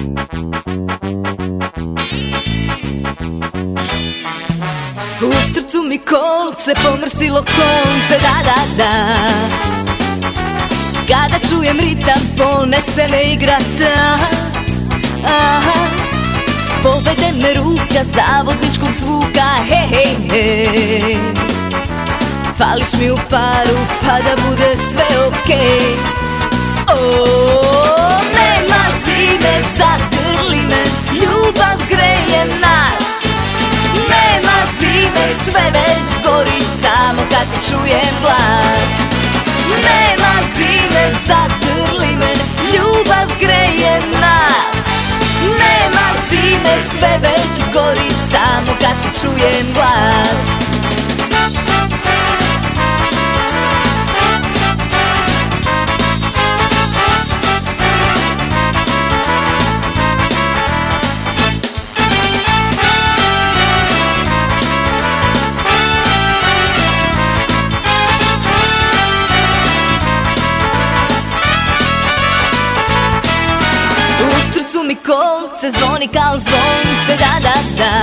U srcu mi kolce, pomrsilo konce, da Kada čujem ritam, ponese me igrata. Povede me ruka zavodničkog zvuka, hej. Fališ mi u paru, pa da bude sve okej. Nema zime, zagrli me, ljubav greje nas. Nema zime, sve već gori, samo kad ti čujem glas. Nema zime, zagrli me, ljubav greje nas. Nema zime, sve već gori, samo kad ti čujem glas. Mi kolce zvoni kao zvonce, da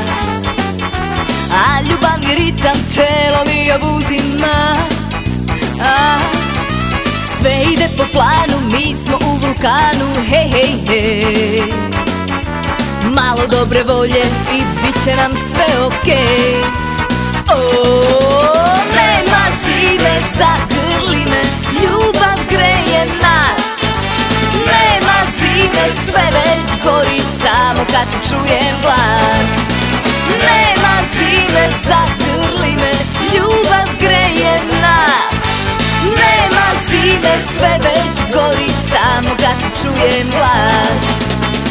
A ljubavni ritam telo mi obuzima. Sve ide po planu, mi smo u vulkanu, hej. Malo dobre volje i bit će nam sve okej. Nema zime, zagrli me, ljubav greje nas. Nema zime, sve već gori, samo kad ti čujem glas. Nema zime, zagrli me, ljubav greje nas. Nema zime, sve već gori, samo kad ti čujem glas.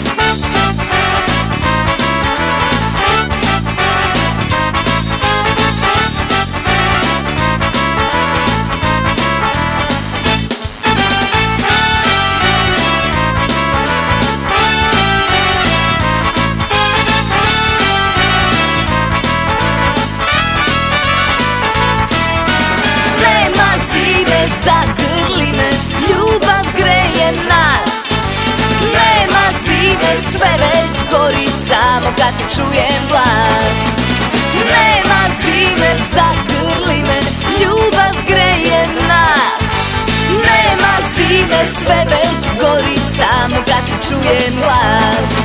Zagrli me, ljubav greje nas. Nema zime, sve već gori, samo kad ti čujem glas. Nema zime, zagrli me, ljubav greje nas. Nema zime, sve već gori, samo kad ti čujem glas.